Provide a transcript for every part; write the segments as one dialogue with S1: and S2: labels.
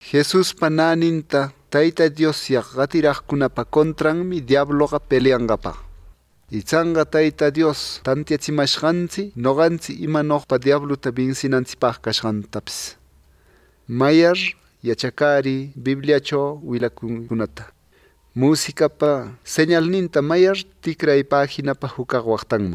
S1: Jesus pananinta Tayta Dios yaqatiraqkunapa contranmi diabloqa peleanqapa. Ichanga Tayta Dios tantiachimashqanchi noqanchi imanoqpa diabluta binsinanchipaq kashqantapis. Mayar yachakari Bibliacho wilakunkunata. Musikapa señalninta mayar tikray paginapa hukaq waqtanman.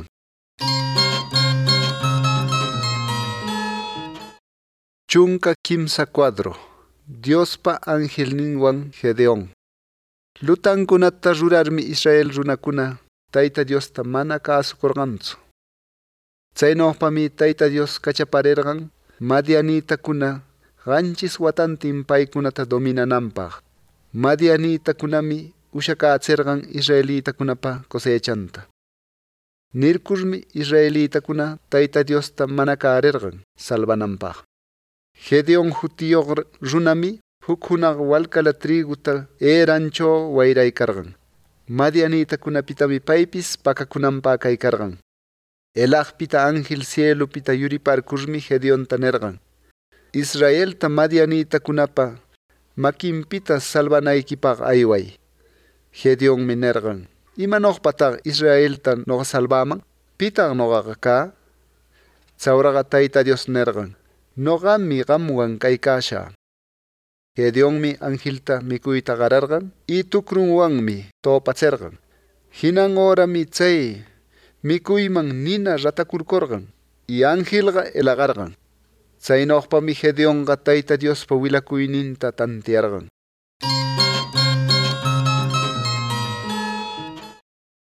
S1: Chunka kimsa cuadro. Diospa angelninwan Gedeón. Lutankunata rurarmi Israel runakuna Tayta Diosta mana kasukurqanchu. Chaynoqpami Tayta Dios kachaparerqan Madianitakuna qanchis watantin paykunata dominananpaq. Madianitakunami ushakachirqan Israelitakunapa cosechanta. Nirkurmi Israelitakuna Tayta Diosta mana karirqan salvananpaq. Gedeón hutiyoq runami huk hunaq walkala triguta erancho wayraykarqan. Madianitakunapitami paypis pakakunanpaq kaykarqan. Elaqpita ángel cielopita yuriparkurmi Gedeonta nerqan. Israelta Madianitakunapa makinpita salvanaykipaq ayway. Gedeonmi nerqan. Imanoqpataq Israelta noqa salvaman? Pitaq noqaqa ka? Chawraqa Tayta Dios nerqan. Noqami qamwan kaykasha. Gedeonmi angelta mikuyta qararqan y tukrunwanmi topachirqan. Hinan horami chay mikuyman nina ratakurkurqan y angelqa elaqarqan. Chaynoqpami Gedeonqa Tayta Diospa wilakuyninta tantiarqan.